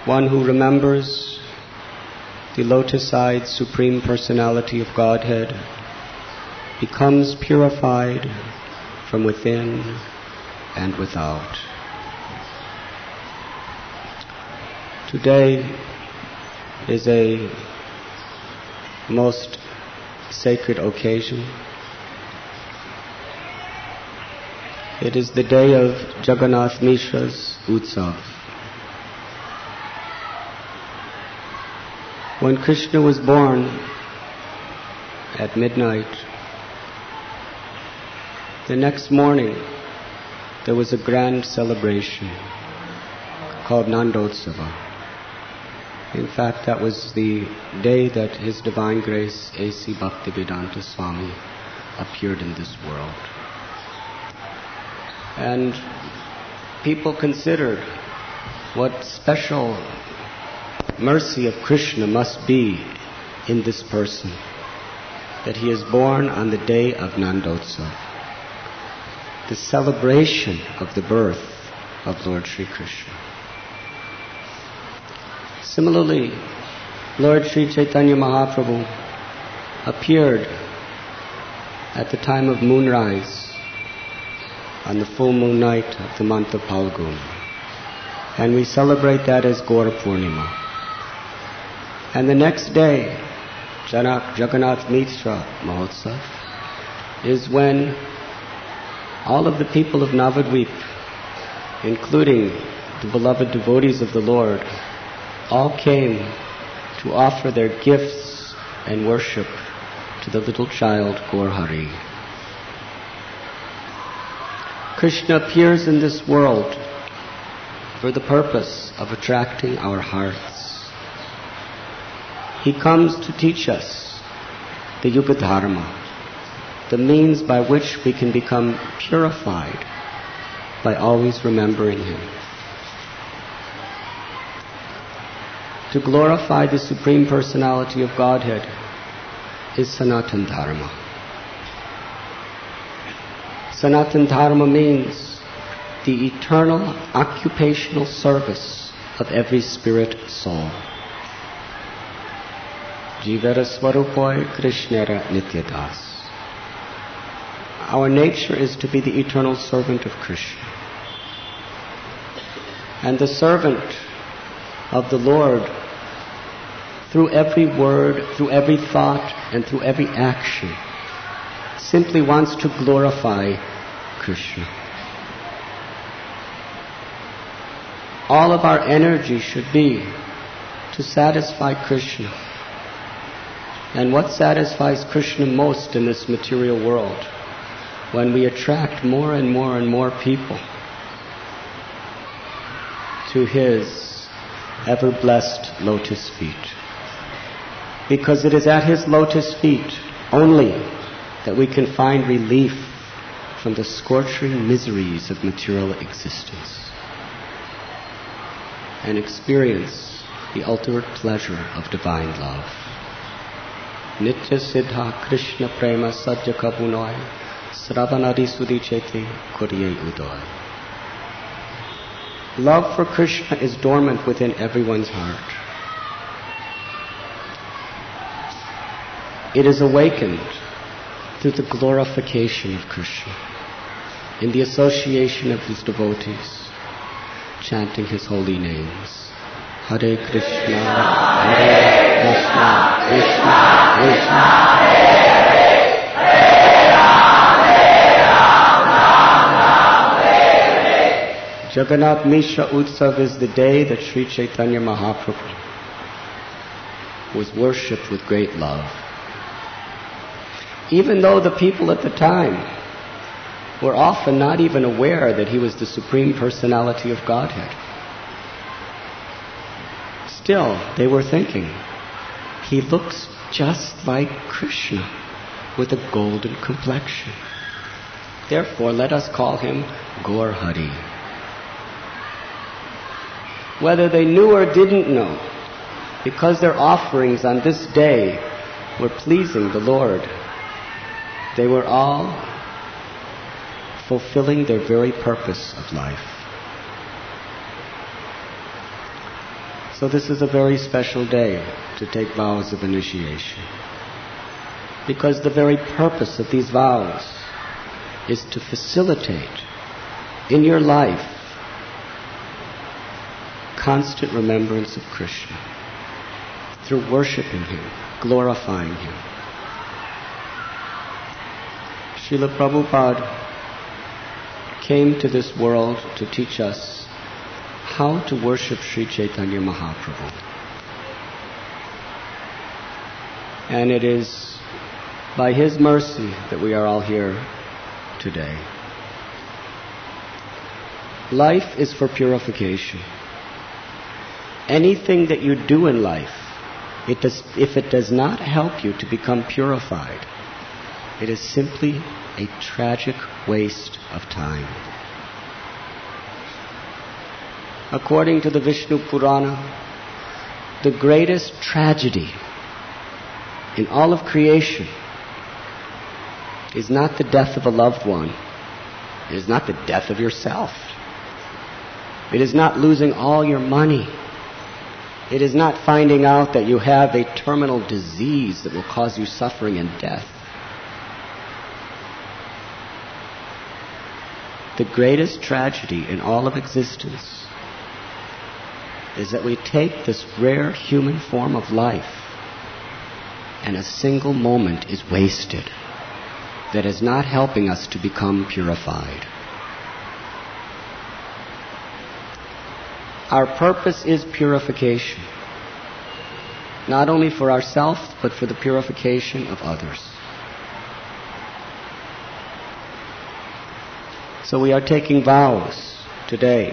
one who remembers the lotus-eyed Supreme Personality of Godhead becomes purified from within and without. Today is a most sacred occasion. It is the day of Jagannath Mishra's Utsav. When Krishna was born at midnight, the next morning there was a grand celebration called Nandotsava. In fact, that was the day that His Divine Grace A.C. Bhaktivedanta Swami appeared in this world. And people considered what special mercy of Krishna must be in this person, that he is born on the day of Nandotsava, the celebration of the birth of Lord Sri Krishna. Similarly, Lord Sri Chaitanya Mahaprabhu appeared at the time of moonrise on the full moon night of the month of Phalgun. And we celebrate that as Gaura Purnima. And the next day, Jagannath Mishra Mahotsav, is when all of the people of Navadvip, including the beloved devotees of the Lord, all came to offer their gifts and worship to the little child Gaur Hari. Krishna appears in this world for the purpose of attracting our hearts. He comes to teach us the Yuga Dharma, the means by which we can become purified by always remembering Him. To glorify the Supreme Personality of Godhead is Sanatana Dharma. Sanatana Dharma means the eternal occupational service of every spirit soul. Jivara Swarupoi Krishnara Nityadas. Our nature is to be the eternal servant of Krishna. And the servant of the Lord, through every word, through every thought, and through every action, simply wants to glorify Krishna. All of our energy should be to satisfy Krishna. And what satisfies Krishna most in this material world? When we attract more and more and more people to His ever-blessed lotus feet. Because it is at His lotus feet only that we can find relief from the scorching miseries of material existence and experience the ultimate pleasure of divine love. Nitya Siddha Krishna Prema Sadhya Kabunoi Sravanadi Sudhicheti Kuriye Udoy. Love for Krishna is dormant within everyone's heart. It is awakened through the glorification of Krishna, in the association of His devotees, chanting His holy names. Hare Krishna, Hare Krishna, Krishna Krishna, Hare Hare. Jagannath Mishra Utsav is the day that Sri Chaitanya Mahaprabhu was worshipped with great love. Even though the people at the time were often not even aware that He was the Supreme Personality of Godhead. Still, they were thinking, He looks just like Krishna with a golden complexion. Therefore, let us call Him Gaur Hari. Whether they knew or didn't know, because their offerings on this day were pleasing the Lord, they were all fulfilling their very purpose of life. So this is a very special day to take vows of initiation. Because the very purpose of these vows is to facilitate in your life constant remembrance of Krishna through worshiping Him, glorifying Him. Srila Prabhupada came to this world to teach us how to worship Sri Chaitanya Mahaprabhu. And it is by His mercy that we are all here today. Life is for purification. Anything that you do in life, if it does not help you to become purified, it is simply a tragic waste of time. According to the Vishnu Purana, the greatest tragedy in all of creation is not the death of a loved one. It is not the death of yourself. It is not losing all your money. It is not finding out that you have a terminal disease that will cause you suffering and death. The greatest tragedy in all of existence is that we take this rare human form of life and a single moment is wasted that is not helping us to become purified. Our purpose is purification, not only for ourselves, but for the purification of others. So we are taking vows today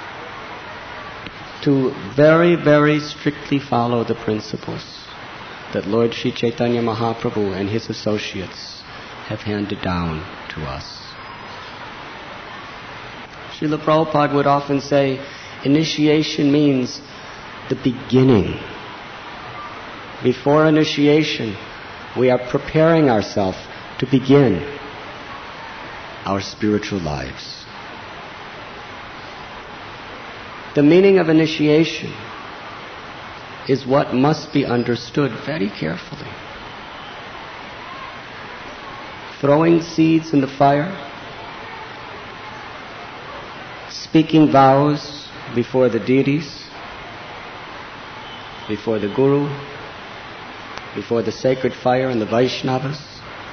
to very, very strictly follow the principles that Lord Sri Chaitanya Mahaprabhu and His associates have handed down to us. Srila Prabhupada would often say, initiation means the beginning. Before initiation, we are preparing ourselves to begin our spiritual lives. The meaning of initiation is what must be understood very carefully. Throwing seeds in the fire, speaking vows before the deities, before the Guru, before the sacred fire and the Vaishnavas.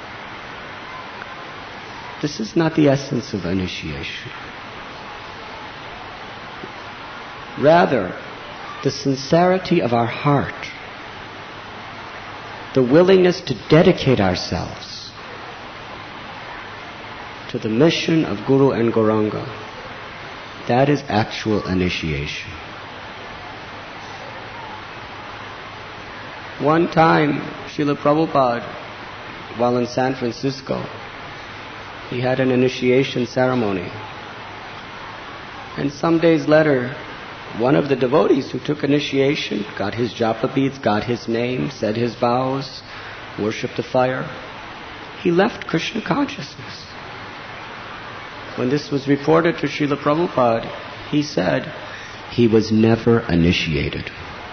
This is not the essence of initiation. Rather, the sincerity of our heart, the willingness to dedicate ourselves to the mission of Guru and Gauranga, that is actual initiation. One time, Srila Prabhupada, while in San Francisco, he had an initiation ceremony. And some days later, one of the devotees who took initiation got his japa beads, got his name, said his vows, worshipped the fire. He left Krishna consciousness. When this was reported to Srila Prabhupada, he said he was never initiated.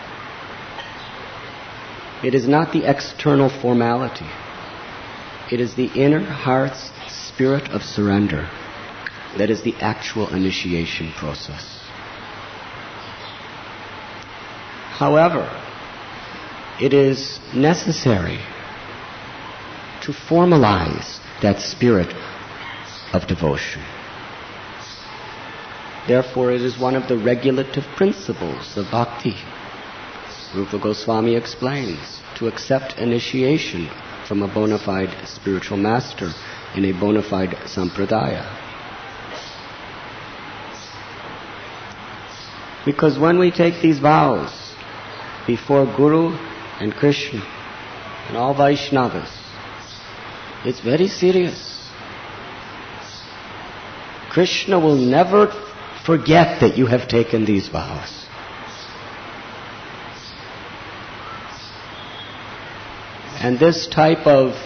It is not the external formality. It is the inner heart's spirit of surrender that is the actual initiation process. However, it is necessary to formalize that spirit of devotion. Therefore, it is one of the regulative principles of bhakti. Rupa Goswami explains, to accept initiation from a bona fide spiritual master in a bona fide sampradaya. Because when we take these vows before Guru and Krishna and all Vaishnavas, it's very serious. Krishna will never forget that you have taken these vows. And this type of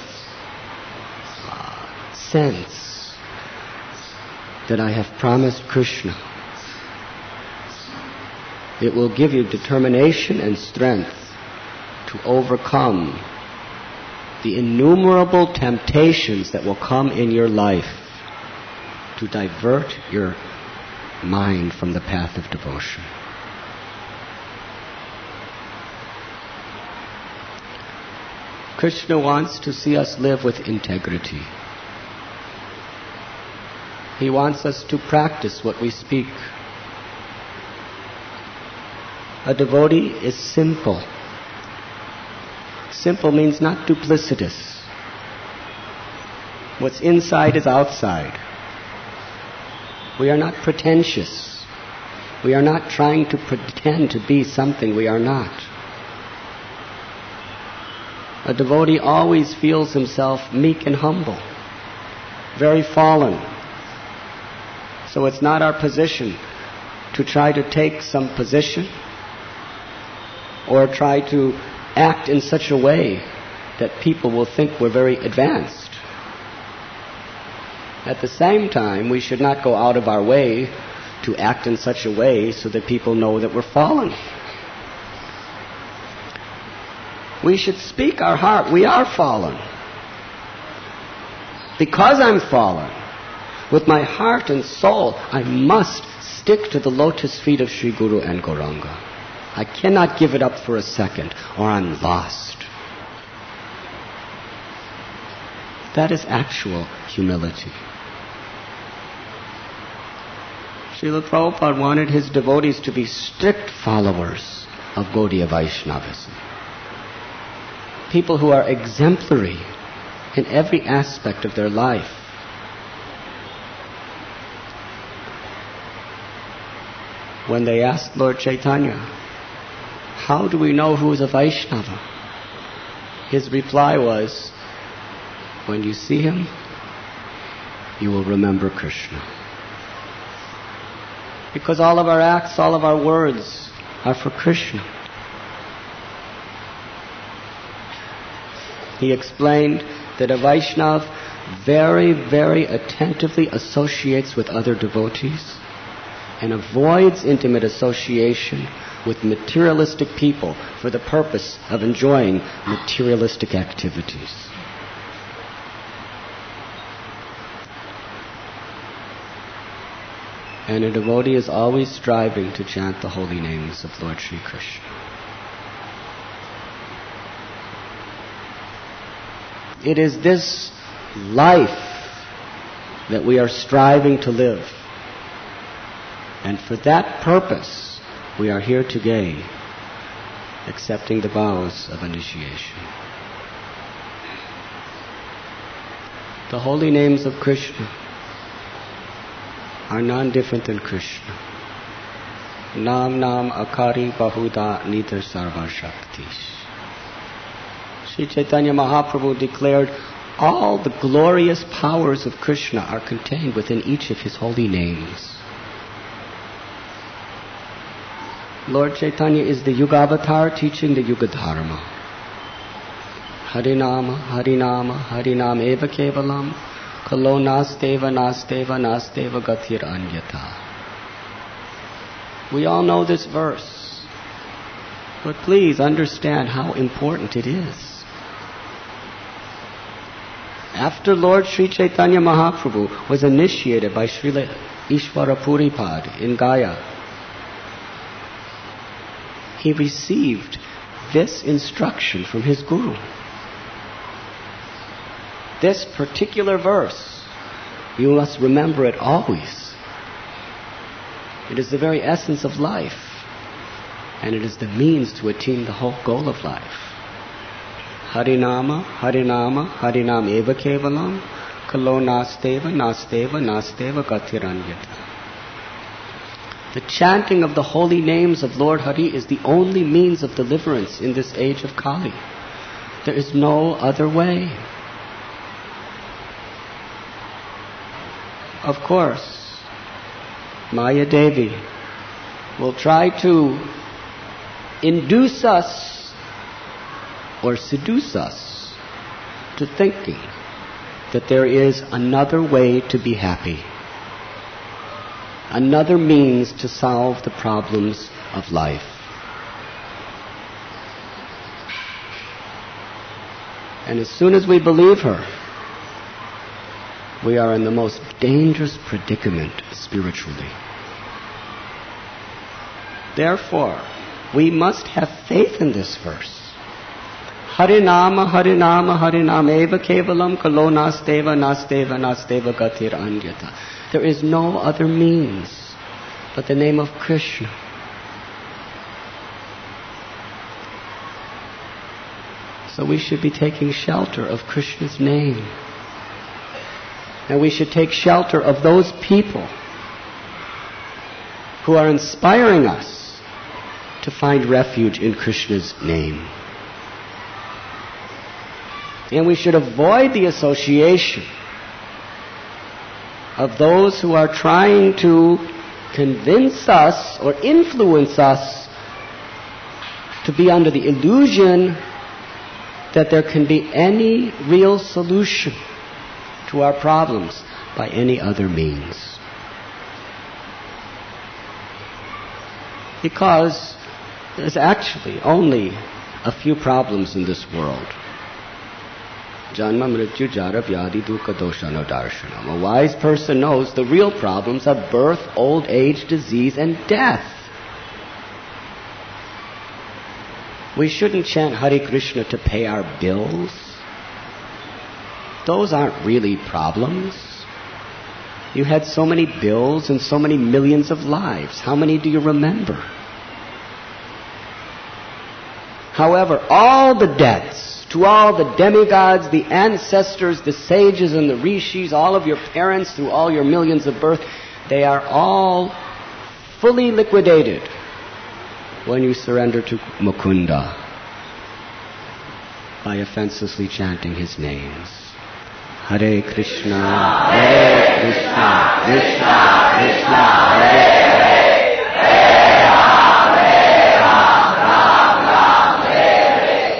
sense that I have promised Krishna It will give you determination and strength to overcome the innumerable temptations that will come in your life to divert your mind from the path of devotion. Krishna wants to see us live with integrity. He wants us to practice what we speak. A devotee is simple. Simple means not duplicitous. What's inside is outside. We are not pretentious. We are not trying to pretend to be something we are not. A devotee always feels himself meek and humble, very fallen. So it's not our position to try to take some position or try to act in such a way that people will think we're very advanced. At the same time, we should not go out of our way to act in such a way so that people know that we're fallen. We should speak our heart. We are fallen. Because I'm fallen, with my heart and soul, I must stick to the lotus feet of Sri Guru and Gauranga. I cannot give it up for a second, or I'm lost. That is actual humility. Srila Prabhupada wanted his devotees to be strict followers of Gaudiya Vaishnavism. People who are exemplary in every aspect of their life. When they asked Lord Chaitanya, how do we know who is a Vaishnava? His reply was, when you see him, you will remember Krishna. Because all of our acts, all of our words are for Krishna. He explained that a Vaishnava very, very attentively associates with other devotees and avoids intimate association with materialistic people for the purpose of enjoying materialistic activities. And a devotee is always striving to chant the holy names of Lord Sri Krishna. It is this life that we are striving to live. And for that purpose, we are here today, accepting the vows of initiation. The holy names of Krishna are none different than Krishna. Nam Nam Akari Bahuda Nidhar Sarva Shaktish. Sri Chaitanya Mahaprabhu declared all the glorious powers of Krishna are contained within each of his holy names. Lord Chaitanya is the Yuga Avatar teaching the Yuga Dharma. Harinama, Harinama, Harinam eva kevalam, kalo nasteva, nasteva, nasteva gatir anyata. We all know this verse, but please understand how important it is. After Lord Sri Chaitanya Mahaprabhu was initiated by Srila Ishvara Puripad in Gaya, he received this instruction from his Guru. This particular verse, you must remember it always. It is the very essence of life, and it is the means to attain the whole goal of life. Harinama, Harinama, Harinam eva kevalam, kalo nasteva, nasteva, nasteva gatiranyata. The chanting of the holy names of Lord Hari is the only means of deliverance in this age of Kali. There is no other way. Of course, Maya Devi will try to induce us or seduce us to thinking that there is another way to be happy. another means to solve the problems of life. And as soon as we believe her, we are in the most dangerous predicament spiritually. Therefore, we must have faith in this verse. Harinama, Harinama, Harinama, eva kevalam kalo nasteva, nasteva, nasteva gatir anyata. There is no other means but the name of Krishna. So we should be taking shelter of Krishna's name. And we should take shelter of those people who are inspiring us to find refuge in Krishna's name. And we should avoid the association of those who are trying to convince us or influence us to be under the illusion that there can be any real solution to our problems by any other means. Because there's actually only a few problems in this world. Janma mrityu jara vyadi dukkha doshano darshanam. A wise person knows the real problems are birth, old age, disease, and death. We shouldn't chant Hare Krishna to pay our bills. Those aren't really problems. You had so many bills and so many millions of lives. How many do you remember? However, all the debts to all the demigods, the ancestors, the sages and the rishis, all of your parents through all your millions of birth, they are all fully liquidated when you surrender to Mukunda by offensively chanting his names. Hare Krishna, Hare Krishna, Krishna Krishna, Hare Hare, Hare Ram, Hare Ram, Ram Ram, Hare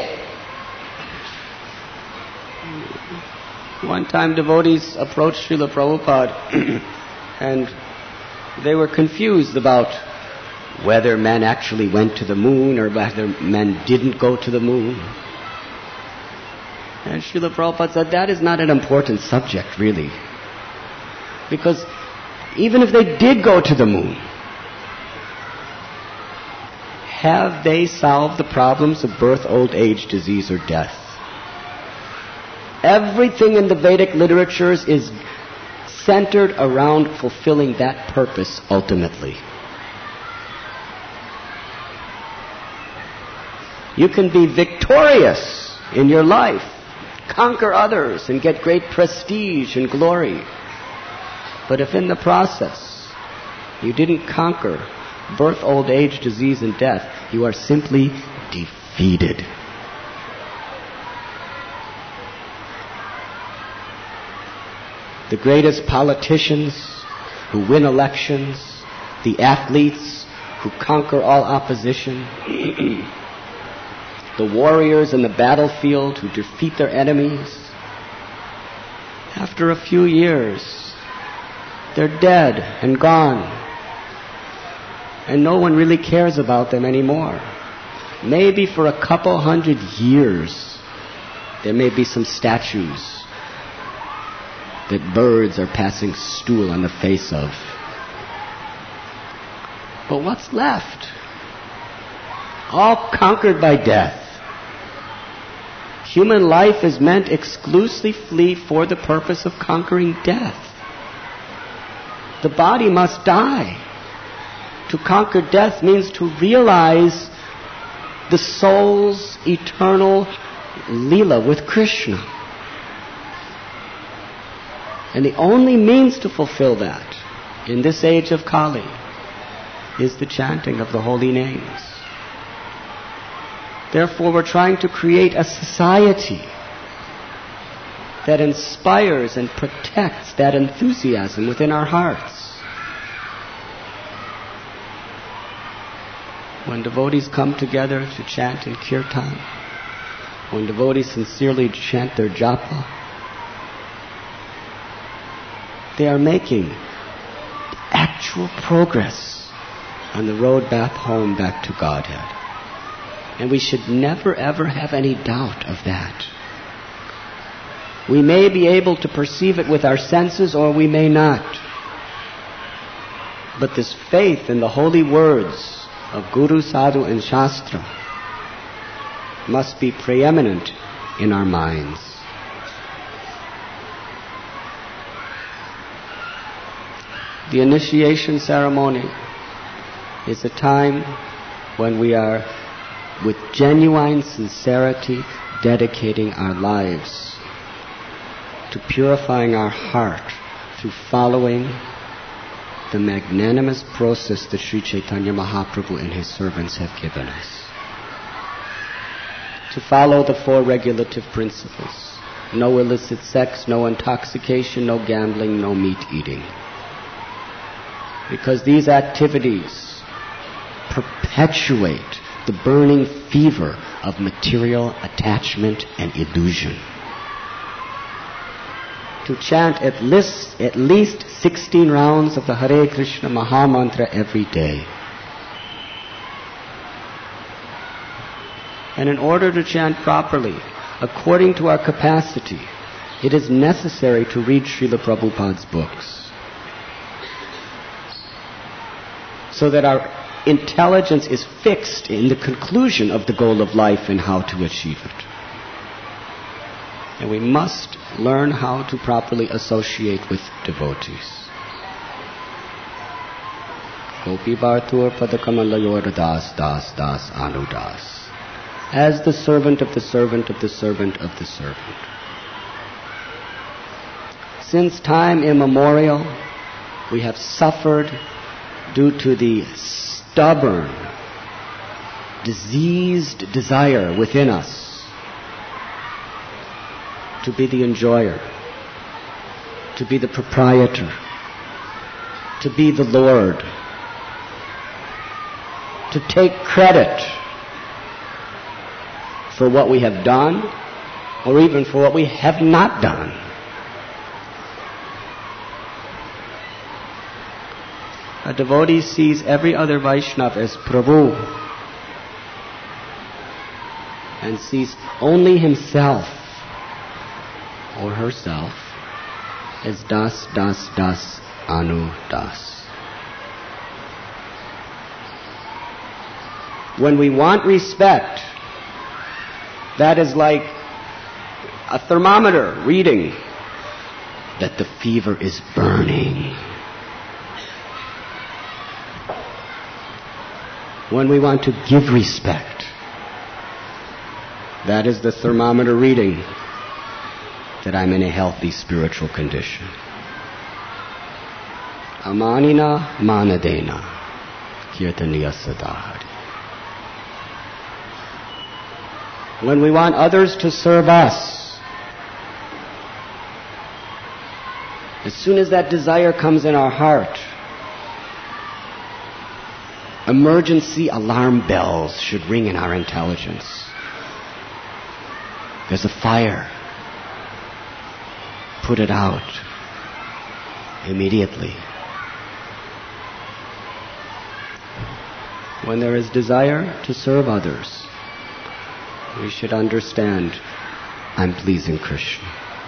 Hare. One time devotees approached Srila Prabhupada and they were confused about whether men actually went to the moon or whether men didn't go to the moon. And Srila Prabhupada said, that is not an important subject, really. Because even if they did go to the moon, have they solved the problems of birth, old age, disease, or death? Everything in the Vedic literatures is centered around fulfilling that purpose ultimately. You can be victorious in your life, conquer others, and get great prestige and glory. But if in the process you didn't conquer birth, old age, disease, and death, you are simply defeated. The greatest politicians who win elections, the athletes who conquer all opposition, the warriors in the battlefield who defeat their enemies, after a few years, they're dead and gone. And no one really cares about them anymore. Maybe for a couple 100 years, there may be some statues that birds are passing stool on the face of. But what's left? All conquered by death. Human life is meant exclusively for the purpose of conquering death. The body must die. To conquer death means to realize the soul's eternal Leela with Krishna. And the only means to fulfill that in this age of Kali is the chanting of the holy names. Therefore, we're trying to create a society that inspires and protects that enthusiasm within our hearts. When devotees come together to chant in kirtan, when devotees sincerely chant their japa, they are making actual progress on the road back home, back to Godhead. And we should never ever have any doubt of that. We may be able to perceive it with our senses or we may not. But this faith in the holy words of Guru, Sadhu and Shastra must be preeminent in our minds. The initiation ceremony is a time when we are, with genuine sincerity, dedicating our lives to purifying our heart through following the magnanimous process that Sri Chaitanya Mahaprabhu and his servants have given us. To follow the 4 regulative principles. No illicit sex, no intoxication, no gambling, no meat eating. Because these activities perpetuate the burning fever of material attachment and illusion. To chant at least 16 rounds of the Hare Krishna Maha Mantra every day. And in order to chant properly, according to our capacity, it is necessary to read Srila Prabhupada's books, so that our intelligence is fixed in the conclusion of the goal of life and how to achieve it. And we must learn how to properly associate with devotees. Gopi Bhartur Padakamallayor Das Das Das Anudas. As the servant of the servant of the servant of the servant. Since time immemorial, we have suffered due to the stubborn, diseased desire within us to be the enjoyer, to be the proprietor, to be the Lord, to take credit for what we have done or even for what we have not done. A devotee sees every other Vaishnava as Prabhu and sees only himself or herself as Das, Das, Das, Anu, Das. When we want respect, that is like a thermometer reading that the fever is burning. When we want to give respect, that is the thermometer reading that I'm in a healthy spiritual condition. Amanina manadena kirtaniya sadahari. When we want others to serve us, as soon as that desire comes in our heart, emergency alarm bells should ring in our intelligence. There's a fire. Put it out immediately. When there is desire to serve others, we should understand, I'm pleasing Krishna.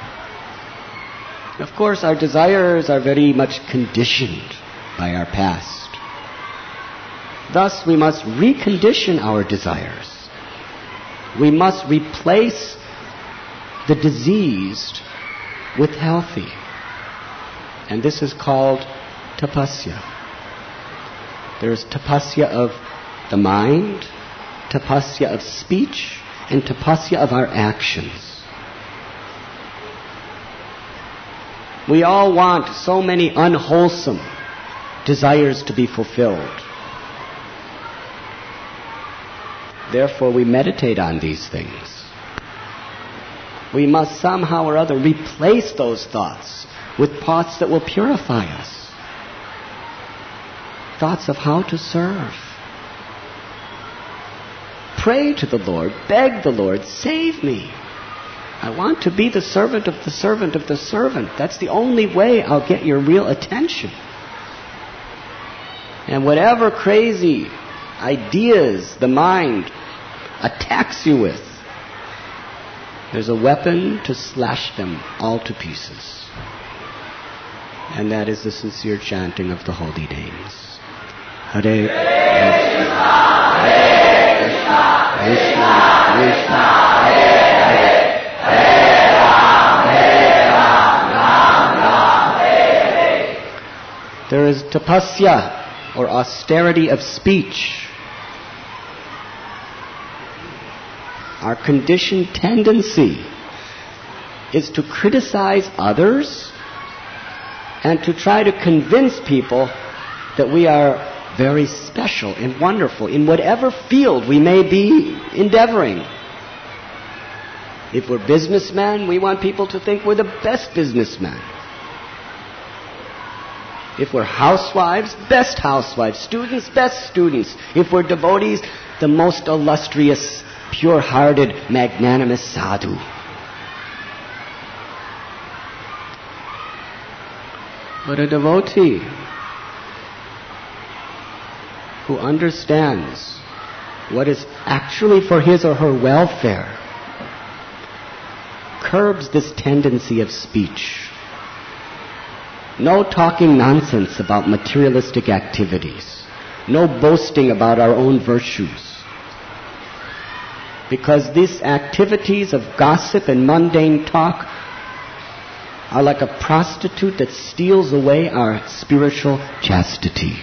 Of course, our desires are very much conditioned by our past. Thus, we must recondition our desires. We must replace the diseased with healthy. And this is called tapasya. There is tapasya of the mind, tapasya of speech, and tapasya of our actions. We all want so many unwholesome desires to be fulfilled. Therefore, we meditate on these things. We must somehow or other replace those thoughts with thoughts that will purify us. Thoughts of how to serve. Pray to the Lord, beg the Lord, save me. I want to be the servant of the servant of the servant. That's the only way I'll get your real attention. And whatever crazy ideas the mind attacks you with, there's a weapon to slash them all to pieces. And that is the sincere chanting of the holy names. Hare Krishna, Hare Krishna, Krishna Krishna, Hare Hare, Hare Ram, Ram, Hare Hare. There is tapasya, or austerity of speech. Our conditioned tendency is to criticize others and to try to convince people that we are very special and wonderful in whatever field we may be endeavoring. If we're businessmen, we want people to think we're the best businessmen. If we're housewives, best housewives. Students, best students. If we're devotees, the most illustrious, pure-hearted, magnanimous sadhu. But a devotee who understands what is actually for his or her welfare curbs this tendency of speech. No talking nonsense about materialistic activities. No boasting about our own virtues. Because these activities of gossip and mundane talk are like a prostitute that steals away our spiritual chastity.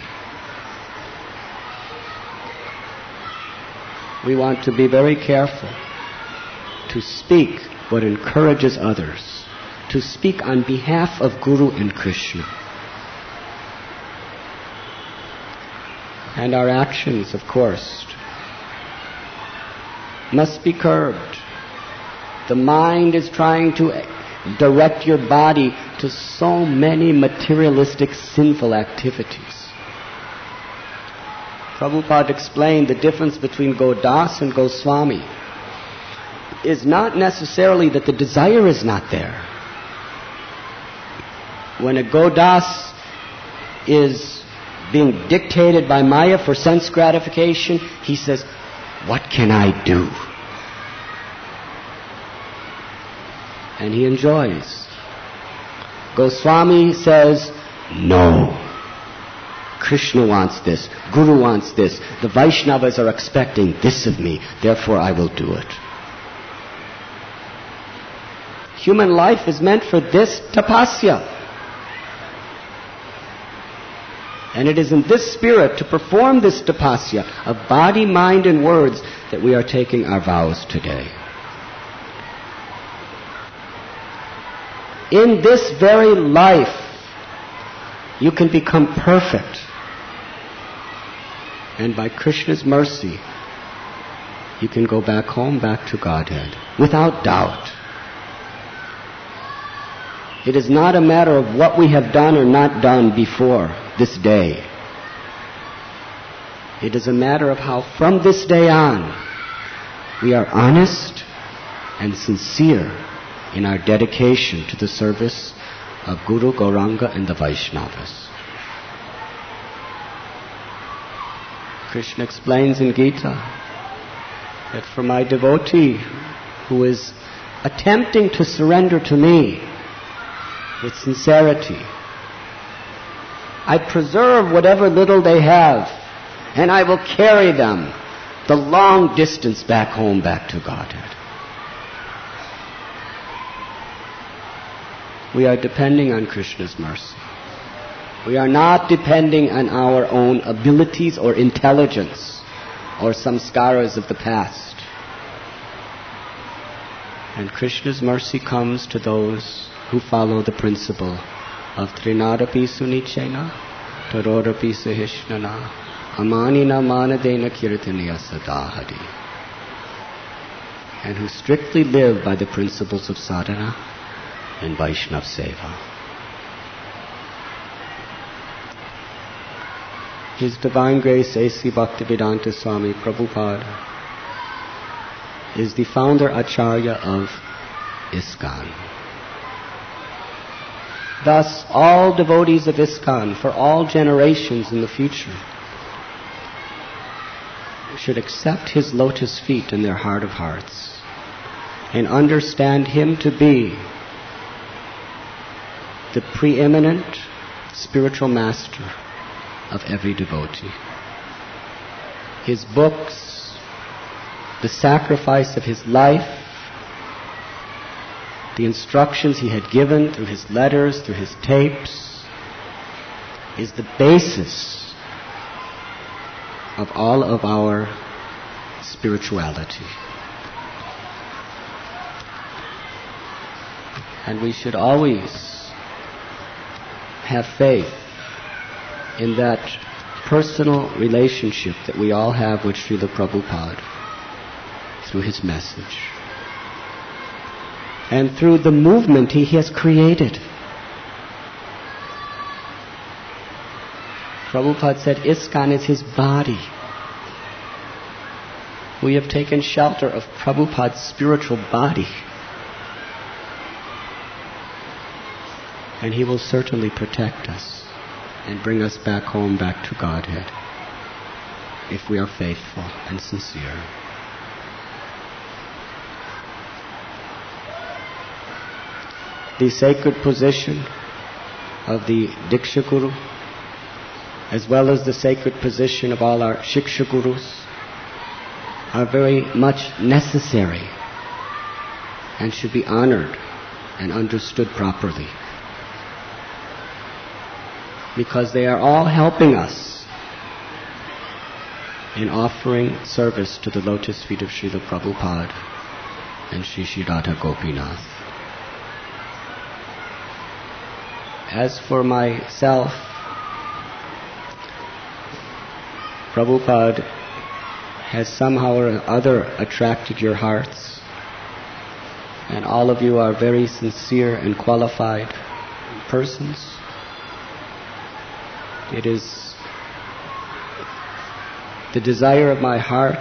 We want to be very careful to speak what encourages others, to speak on behalf of Guru and Krishna. And our actions, of course, must be curbed. The mind is trying to direct your body to so many materialistic, sinful activities. Prabhupada explained the difference between Godas and Goswami is not necessarily that the desire is not there. When a Godas is being dictated by Maya for sense gratification, he says, "What can I do?" And he enjoys. Goswami says, "No. Krishna wants this. Guru wants this. The Vaishnavas are expecting this of me. Therefore I will do it." Human life is meant for this tapasya. And it is in this spirit, to perform this tapasya of body, mind, and words, that we are taking our vows today. In this very life, you can become perfect. And by Krishna's mercy, you can go back home, back to Godhead, without doubt. It is not a matter of what we have done or not done before this day. It is a matter of how from this day on, we are honest and sincere in our dedication to the service of Guru, Gauranga, and the Vaishnavas. Krishna explains in Gita that for my devotee who is attempting to surrender to me with sincerity, I preserve whatever little they have, and I will carry them the long distance back home, back to Godhead. We are depending on Krishna's mercy. We are not depending on our own abilities or intelligence or samskaras of the past. And Krishna's mercy comes to those who follow the principle of Trinadapi Sunichena, Tarorapi Sahishnana, Amanina Manadena Kirtaniya Sadahari, and who strictly live by the principles of sadhana and Vaishnav Seva. His Divine Grace A.C. Bhaktivedanta Swami Prabhupada is the founder Acharya of ISKCON. Thus, all devotees of ISKCON for all generations in the future should accept his lotus feet in their heart of hearts and understand him to be the preeminent spiritual master of every devotee. His books, the sacrifice of his life, the instructions he had given through his letters, through his tapes, is the basis of all of our spirituality. And we should always have faith in that personal relationship that we all have with Srila Prabhupada through his message and through the movement he has created. Prabhupada said ISKCON is his body. We have taken shelter of Prabhupada's spiritual body. And he will certainly protect us and bring us back home, back to Godhead, if we are faithful and sincere. The sacred position of the Diksha Guru, as well as the sacred position of all our Shiksha Gurus, are very much necessary and should be honored and understood properly, because they are all helping us in offering service to the lotus feet of Srila Prabhupada and Shri Shri Radha Gopinath. As for myself, Prabhupada has somehow or other attracted your hearts, and all of you are very sincere and qualified persons. It is the desire of my heart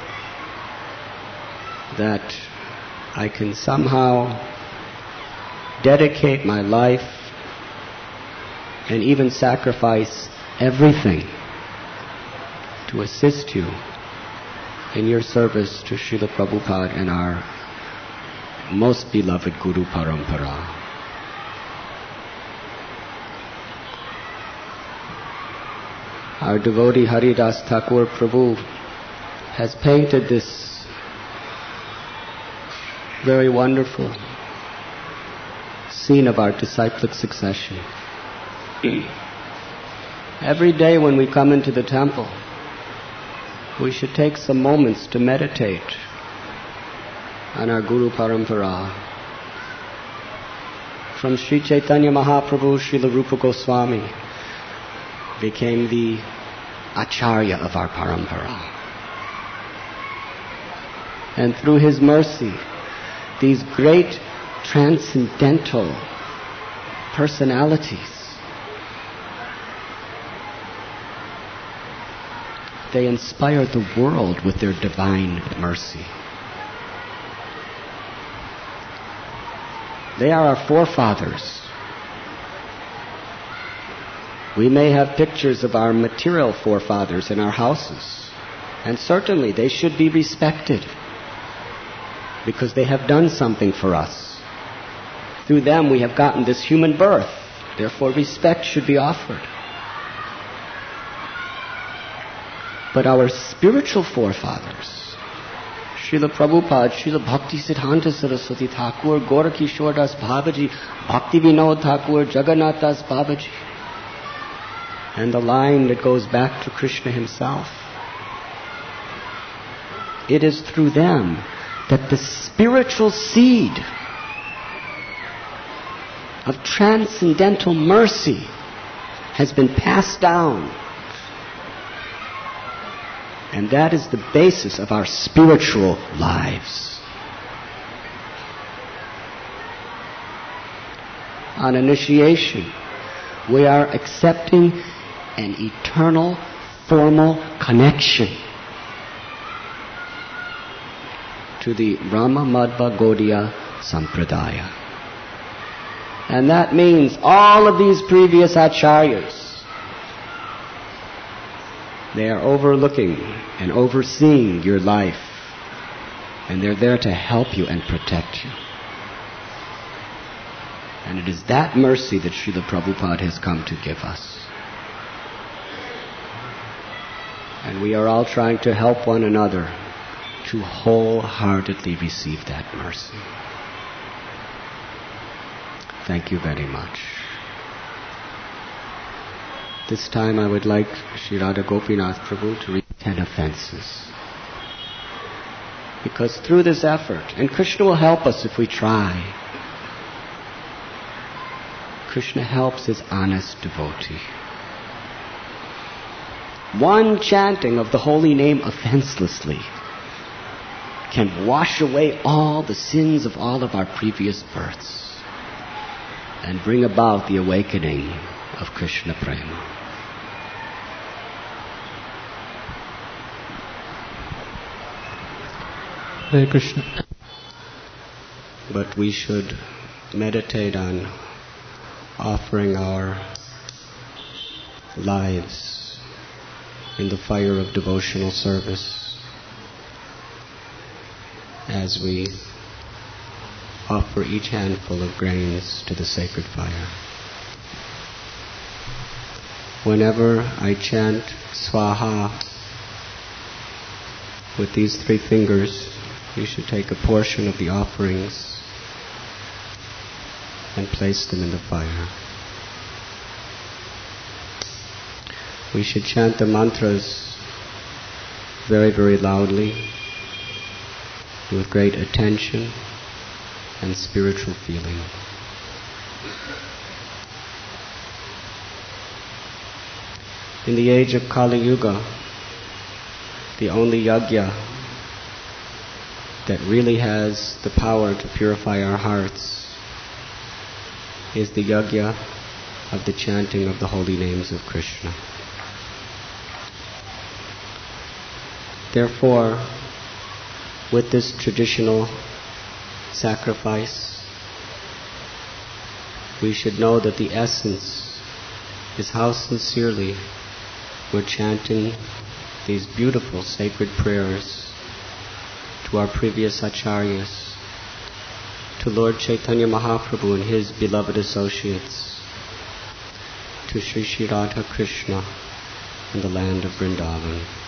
that I can somehow dedicate my life and even sacrifice everything to assist you in your service to Srila Prabhupada and our most beloved Guru Parampara. Our devotee Haridas Thakur Prabhu has painted this very wonderful scene of our disciplic succession. Every day when we come into the temple, we should take some moments to meditate on our Guru Parampara. From Sri Chaitanya Mahaprabhu, Srila Rupa Goswami became the Acharya of our Parampara. And through his mercy, these great transcendental personalities, they inspire the world with their divine mercy. They are our forefathers. We may have pictures of our material forefathers in our houses, and certainly they should be respected because they have done something for us. Through them we have gotten this human birth. Therefore respect should be offered. But our spiritual forefathers, Srila Prabhupada, Srila Bhakti Siddhanta Saraswati Thakur, Gorakishore Das Babaji, Bhakti Vinod Thakur, Jagannath Das Babaji, and the line that goes back to Krishna himself. It is through them that the spiritual seed of transcendental mercy has been passed down. And that is the basis of our spiritual lives. On initiation, we are accepting an eternal, formal connection to the Brahma Madhva Gaudiya Sampradaya. And that means all of these previous acharyas, they are overlooking and overseeing your life. And they're there to help you and protect you. And it is that mercy that Srila Prabhupada has come to give us. And we are all trying to help one another to wholeheartedly receive that mercy. Thank you very much. This time I would like Sri Radha Gopinath Prabhu to read 10 offenses. Because through this effort, and Krishna will help us if we try, Krishna helps his honest devotee. One chanting of the holy name offenselessly can wash away all the sins of all of our previous births and bring about the awakening of Krishna Prema. Hare Krishna. But we should meditate on offering our lives in the fire of devotional service as we offer each handful of grains to the sacred fire. Whenever I chant Swaha with these 3 fingers, you should take a portion of the offerings and place them in the fire. We should chant the mantras very, very loudly, with great attention and spiritual feeling. In the age of Kali Yuga, the only yajna that really has the power to purify our hearts is the yajna of the chanting of the holy names of Krishna. Therefore, with this traditional sacrifice, we should know that the essence is how sincerely we're chanting these beautiful sacred prayers to our previous acharyas, to Lord Chaitanya Mahaprabhu and his beloved associates, to Sri Sri Radha Krishna in the land of Vrindavan.